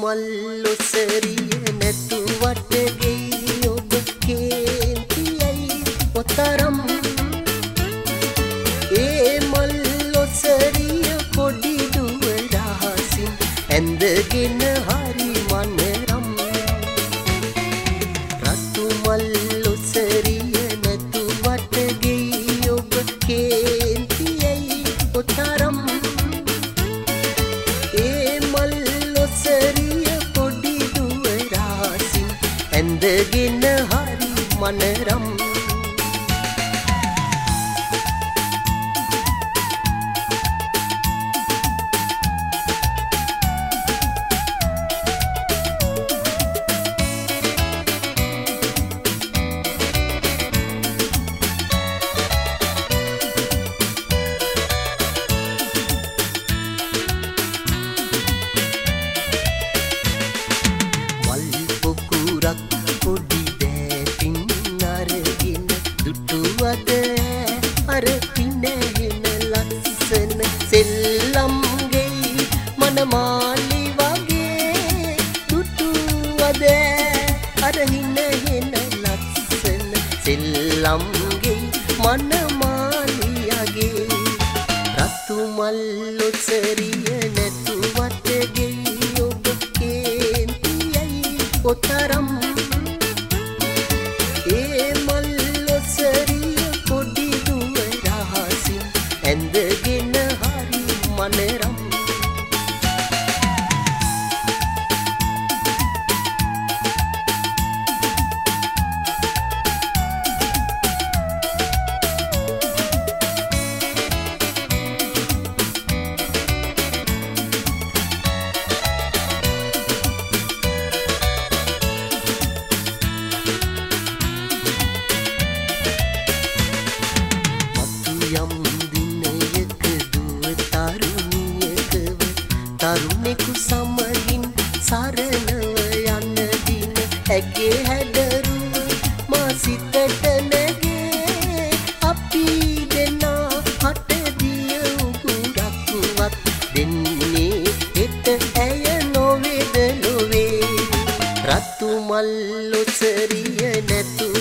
මල්ලොසරිය නැතුවට ගෙයි ඔබ කේන්තියයි ඔතරම් ඒ මල්ලොසරිය පොඩි දුව රහසින් ඇඳගෙන හරි මනරම් රතු මල්ලොසරිය නැතුවට ගෙයි ඔබ කේන්තියයි ඔතරම් ඇඳගෙන හරි මනරම් පොඩි දැටින් අරගෙන දුටුවද අර පිනහෙන ලස්සන සෙල්ලම්ගේ මනමාලි වගේ දුටුවද අර හිනහෙන ලස්සන සෙල්ලම්ගේ මනමාලියගේ රතු මල්ලොසරිය නැතුවට ගෙයි ඔබ කේන්තියයි ඔතරම් ඒ මල්ලොසරිය පොඩි දුව රහසින් ඇඳගෙන හරි මනරම් යම් දිනයක දුව තරුණියකව තරුණෙකු සමගින් සරණව යන දින ඇගේ හැඩරුව මා සිතට නැගේ අපි දෙනා හටදිය උගුරක්වත් දෙන්නේ එත ඇය නොවේද නොවේ රතු මල්ලොසරිය නැතු